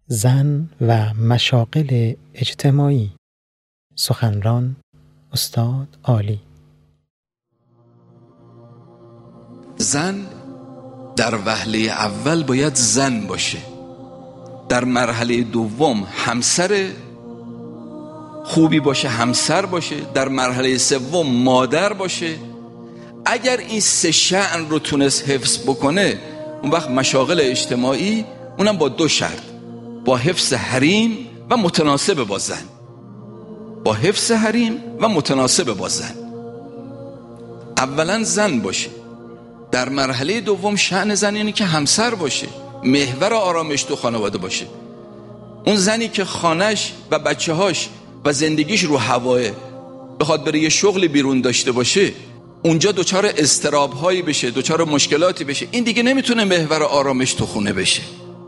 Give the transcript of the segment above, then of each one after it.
زن و مشاغل اجتماعی. سخنران استاد عالی. زن در وهله اول باید زن باشه، در مرحله دوم همسر خوبی باشه، همسر باشه، در مرحله سوم مادر باشه. اگر این سه شأن رو تونست حفظ بکنه، اون وقت مشاغل اجتماعی، اونم با دو شرط، با حفظ حریم و متناسب با زن. با حفظ حریم و متناسب با زن. اولا زن باشه، در مرحله دوم شأن زن یعنی که همسر باشه، محور آرامش تو خانواده باشه. اون زنی که خانش و بچه‌هاش و زندگیش رو هواه بخواد بره یه شغل بیرون داشته باشه، اونجا دوچار اضطراب‌هایی بشه، دوچار مشکلاتی بشه، این دیگه نمیتونه محور آرامش تو خونه بشه.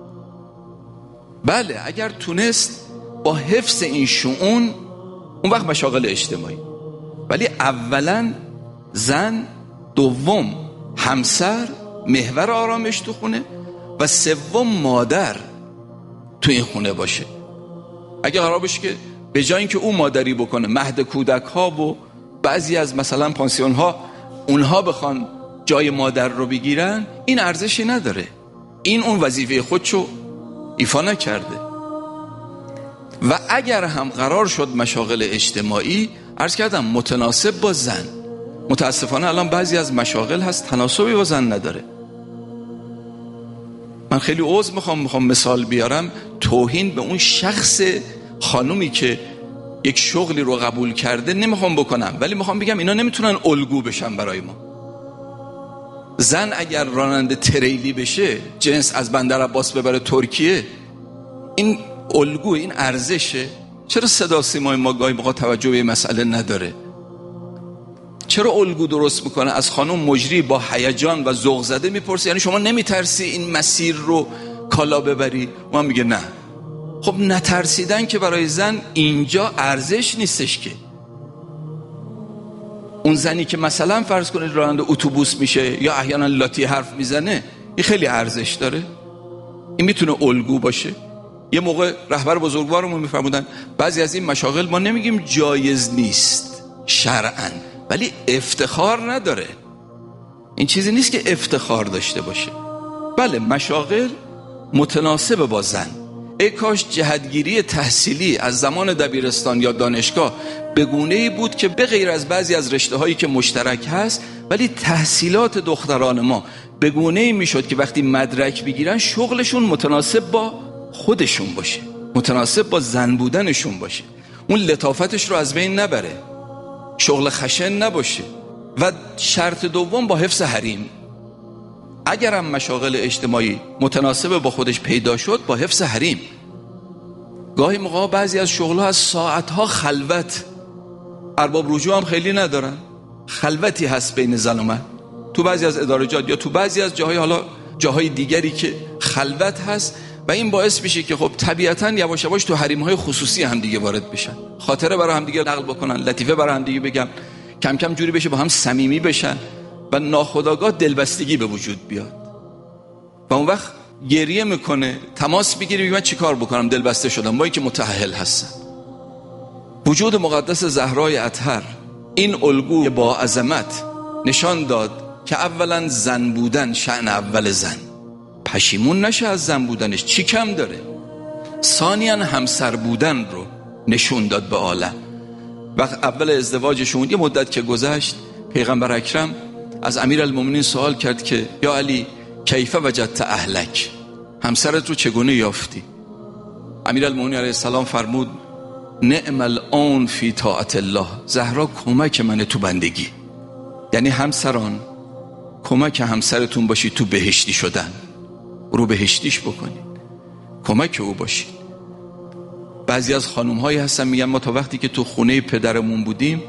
بله، اگر تونست با حفظ این شؤون، اون وقت مشاغل اجتماعی. ولی اولا زن، دوم همسر، محور آرامش تو خونه، و سوم مادر تو این خونه باشه. اگه قرار باشه که به جای اینکه اون مادری بکنه، مهد کودک ها و بعضی از مثلا پانسیون ها اونها بخوان جای مادر رو بگیرن، این ارزشی نداره. این اون وظیفه خودشو ایفا نکرده. و اگر هم قرار شد مشاغل اجتماعی، عرض کردم متناسب با زن. متاسفانه الان بعضی از مشاغل هست تناسبی با زن نداره. من خیلی عذر میخوام مثال بیارم، توهین به اون شخص خانومی که یک شغلی رو قبول کرده نمیخوام بکنم، ولی میخوام بگم اینا نمیتونن الگو بشن برای ما. زن اگر راننده تریلی بشه، جنس از بندر عباس ببره ترکیه، این الگو، این ارزشه. چرا صدا سیمای ما گاهی موقع توجه به این مسئله نداره؟ چرا الگو درست میکنه؟ از خانم مجری با هیجان و ذوق زده میپرسه یعنی شما نمیترسی این مسیر رو کالا ببری؟ ما میگه نه. خب نترسیدن که برای زن اینجا ارزش نیستش که. اون زنی که مثلا فرض کنید راننده اتوبوس میشه یا احیانا لاتی حرف میزنه، این خیلی ارزش داره. این میتونه الگو باشه. یه موقع رهبر بزرگوارمون میفرمودن بعضی از این مشاغل ما نمیگیم جایز نیست شرعاً، ولی افتخار نداره. این چیزی نیست که افتخار داشته باشه. بله، مشاغل متناسب با زن. ای کاش جهتگیری تحصیلی از زمان دبیرستان یا دانشگاه به گونه‌ای بود که به غیر از بعضی از رشته‌هایی که مشترک هست، ولی تحصیلات دختران ما به گونه‌ای میشد که وقتی مدرک بگیرن شغلشون متناسب با خودشون باشه، متناسب با زن بودنشون باشه، اون لطافتش رو از بین نبره، شغل خشن نباشه. و شرط دوم با حفظ حریم. اگرم مشاغل اجتماعی متناسب با خودش پیدا شد، با حفظ حریم. گاهی موقع بعضی از شغل‌ها از ساعت‌ها خلوت، ارباب رجوع هم خیلی ندارن، خلوتی هست بین زن و مرد تو بعضی از ادارجات یا تو بعضی از جاهای، حالا جاهای دیگری که خلوت هست، و این باعث میشه که خب طبیعتاً یواش یواش تو حریم‌های خصوصی هم دیگه وارد بشن، خاطره برای هم دیگه نقل بکنن، لطیفه برای هم دیگه بگن، کم کم جوری بشه با هم صمیمی بشن و ناخودآگاه دلبستگی به وجود بیاد. و اون وقت گریه میکنه، تماس بگیره، میگه من چیکار بکنم دلبسته شدم، با اینکه متأهل هستم. وجود مقدس زهرای اطهر این الگو با عظمت نشان داد که اولا زن بودن شأن اول زن، پشیمون نشه از زن بودنش، چی کم داره. ثانیاً همسر بودن رو نشون داد به عالم. وقت اول ازدواجشون یه مدت که گذشت، پیغمبر اکرم از امیرالمومنین سوال کرد که یا علی کیف وجدت اهلک، همسرت رو چگونه یافتی؟ امیرالمومنین علیه السلام فرمود نعم العون فی طاعت الله، زهرا کمک منه تو بندگی. یعنی همسران کمک همسرتون باشید تو بهشتی شدن، رو بهشتیش بکنید، کمک او باشید. بعضی از خانوم هایی هستن میگن ما تا وقتی که تو خونه پدرمون بودیم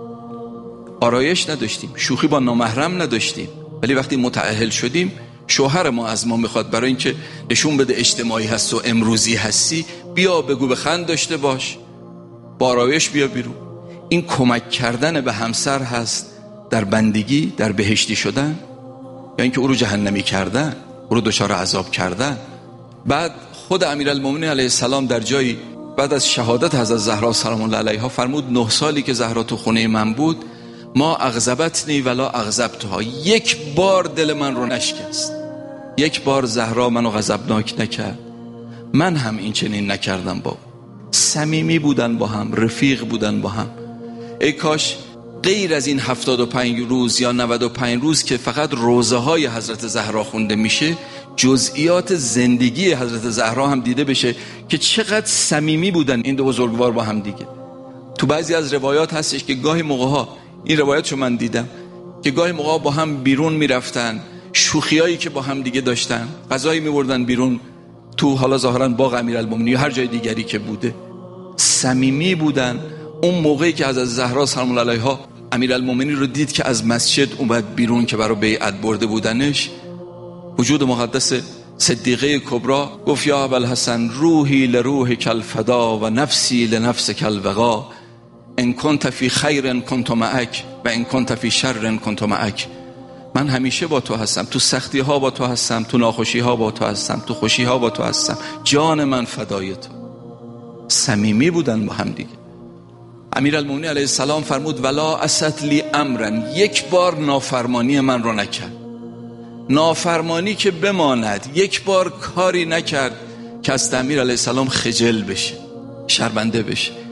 آرایش نداشتیم، شوخی با نامحرم نداشتیم، ولی وقتی متأهل شدیم شوهر ما از ما میخواد برای اینکه نشون بده اجتماعی هست و امروزی هستی، بیا بگو بخند داشته باش، با آرایش بیا بیرون. این کمک کردن به همسر هست در بندگی، در بهشتی شدن، یا اینکه او رو جهنمی کردن، او رو دچار عذاب کردن. بعد خود امیرالمومنین علیه السلام در جایی بعد از شهادت حضرت زهرا سلام الله علیها فرمود 9 سالی که زهرا تو خونه من بود ما اغضبتنی ولا اغضبتها، یک بار دل من رو نشکست، یک بار زهرا منو غضبناک نکرد، من هم این چنین نکردم. با صمیمی بودن با هم، رفیق بودن با هم. ای کاش غیر از این 75 روز یا 95 روز که فقط روزه های حضرت زهرا خونده میشه، جزئیات زندگی حضرت زهرا هم دیده بشه که چقدر صمیمی بودن این دو بزرگوار با هم دیگه. تو بعضی از روایات هستش که گاهی موقع‌ها، این روایتشو من دیدم، که گاهی موقع‌ها با هم بیرون میرفتن، شوخیایی که با هم دیگه داشتن، غذایی میبردن بیرون تو حالا ظاهرا باغ امیرالمومنین یا هر جای دیگری که بوده، صمیمی بودن. اون موقعی که حضرت زهرا سلام الله علیها امیرالمومنین رو دید که از مسجد اومد بیرون که برای بیعت برده بودنش، وجود مقدس صدیقه کبرا گفت یا ابوالحسن روحی لروحک الفدا و نفسی لنفسک الوقا، ان کنت فی خیر کنت معک و ان کنت فی شر کنت معک. من همیشه با تو هستم، تو سختی ها با تو هستم، تو ناخوشی ها با تو هستم، تو خوشی ها با تو هستم، جان من فدای تو. صمیمی بودن با هم دیگه. امیرالمومنین علیه السلام فرمود ولا اسد لی امرن، یک بار نافرمانی من رو نکرد، نافرمانی که بماند، یک بار کاری نکرد که از امیر علیه السلام خجل بشه، شرمنده بشه.